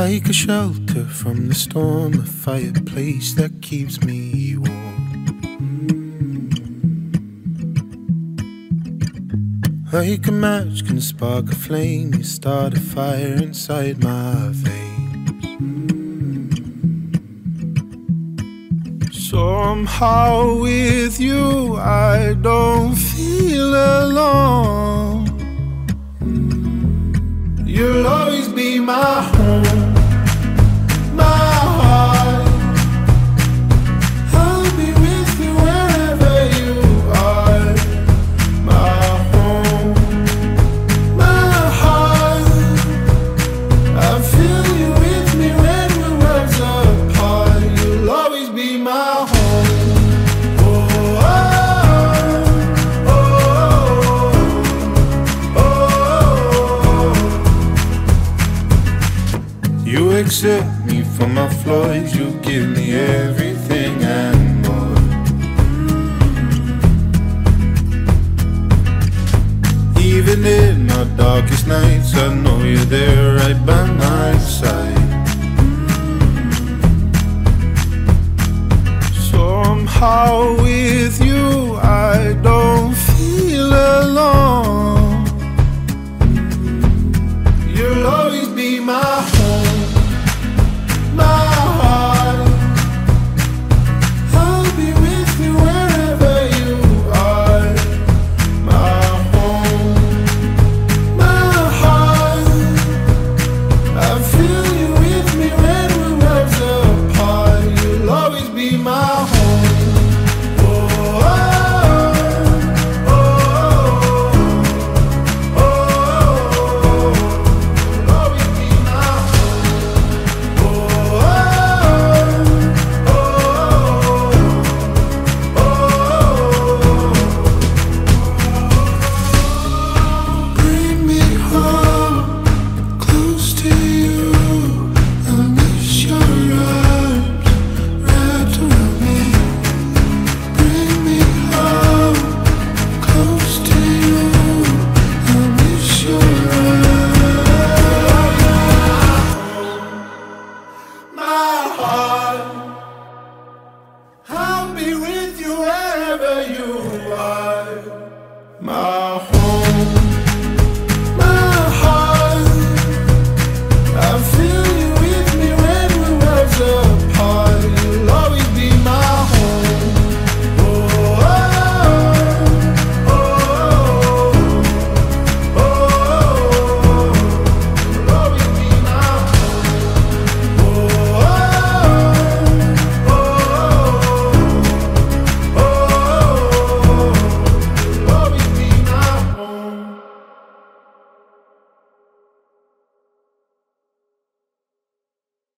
like a shelter from the storm, a fireplace that keeps me warm. Like a match can spark a flame, you start a fire inside my veins. Somehow with you I don't feel alone. You'll always be my home, my heart. I'll be with you wherever you are. My home, my heart. I feel you with me when we're worlds apart. You'll always be my home. You accept me for my flaws, you give me everything and more. Even in our darkest nights, I know you're there right by my side. Somehow with you I don't feel alone. You'll always be my home, my heart. I'll be with you wherever you are. My home, my heart. I feel you with me when we're worlds apart. You'll always be my home. I'll be with you wherever you are. My